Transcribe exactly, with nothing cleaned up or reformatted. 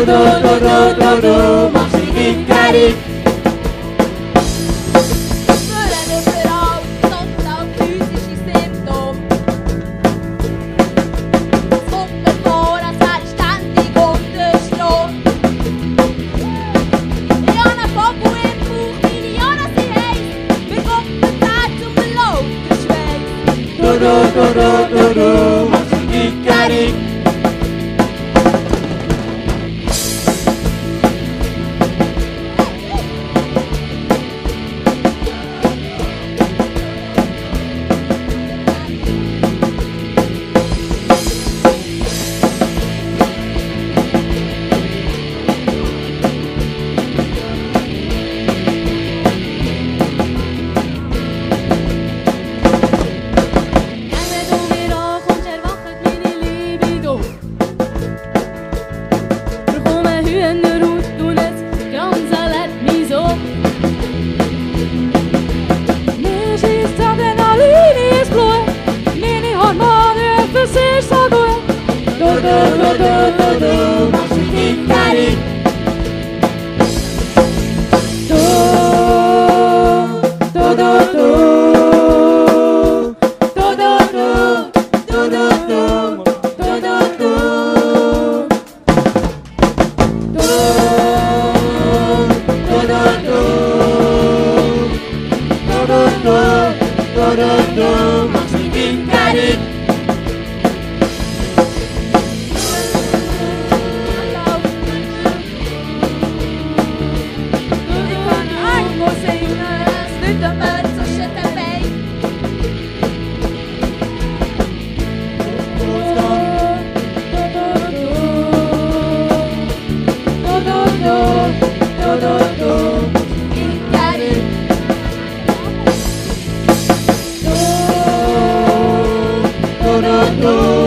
du, du, du, du, du machst mich gickerig. Du, du, du, du, du machst mich gickerig. Du, du, du, du, du machst mich gickerig. Du, du, du, du, du, du, du, du, du, du, du, du, du, du machst mich gickerig. Oh,